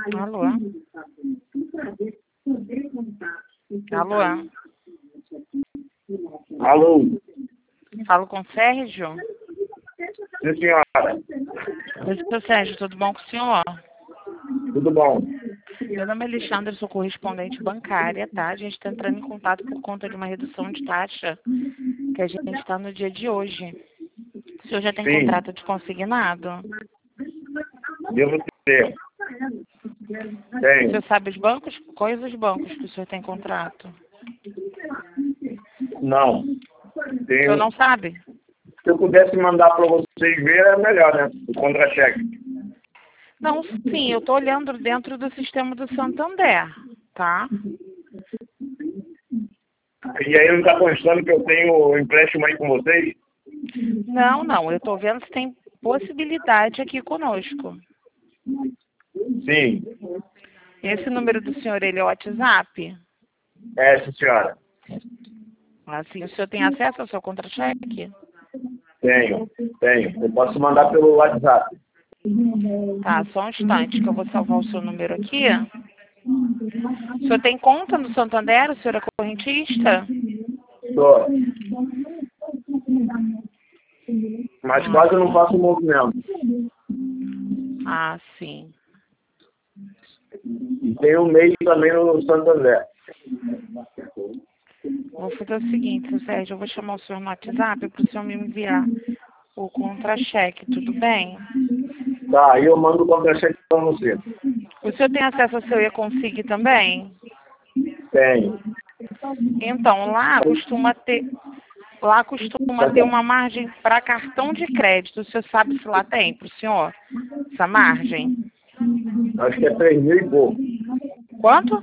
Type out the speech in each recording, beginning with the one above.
Alô? Alô? Alô? Falo com o Sérgio? Sim, senhora. Oi, seu Sérgio, tudo bom com o senhor? Tudo bom? Meu nome é Alexandre, sou correspondente bancária, tá? A gente está entrando em contato por conta de uma redução de taxa que a gente está no dia de hoje. O senhor já tem Sim. contrato de consignado? Devo ter. O Tenho. senhor sabe os bancos? Quais os bancos que o senhor tem contrato? Não. O senhor Tenho. não sabe? Se eu pudesse mandar para vocês ver, é melhor, né? O contra-cheque. Não, sim, eu estou olhando dentro do sistema do Santander, tá? E aí não está constando que eu tenho empréstimo aí com vocês? Não, eu estou vendo se tem possibilidade aqui conosco. Sim. Esse número do senhor, ele é o WhatsApp? É, sim, senhora. Assim, o senhor tem acesso ao seu contra-cheque? Tenho. Eu posso mandar pelo WhatsApp. Tá, só um instante que eu vou salvar o seu número aqui. O senhor tem conta no Santander? O senhor é correntista? Tô. Mas quase eu não faço movimento. Ah, sim. E tenho um MEI também no Santander. Vou fazer o seguinte, seu Sérgio, eu vou chamar o senhor no WhatsApp para o senhor me enviar o contra-cheque, tudo bem? Tá, aí eu mando o contra-cheque para você. O senhor tem acesso ao seu e-consig também? Tenho. Então, lá costuma ter uma margem para cartão de crédito. O senhor sabe se lá tem para o senhor essa margem? Acho que é 3 mil e pouco. Quanto?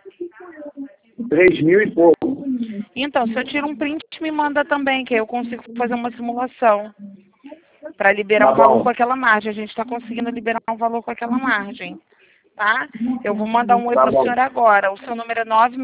3 mil e pouco. Então, se eu tiro um print, me manda também, que aí eu consigo fazer uma simulação para liberar Tá um valor bom. com aquela margem. A gente está conseguindo liberar um valor com aquela margem, tá? Eu vou mandar um oi Tá para o bom. senhor agora. O seu número é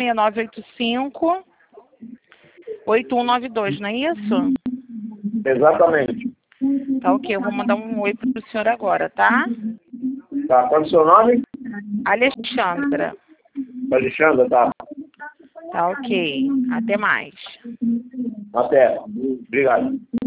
96985-8192, não é isso? Exatamente. Tá ok, eu vou mandar um oi para o senhor agora, tá? Tá, qual é o seu nome? Alexandra. Alexandra, tá. Tá ok. Até mais. Até. Obrigado.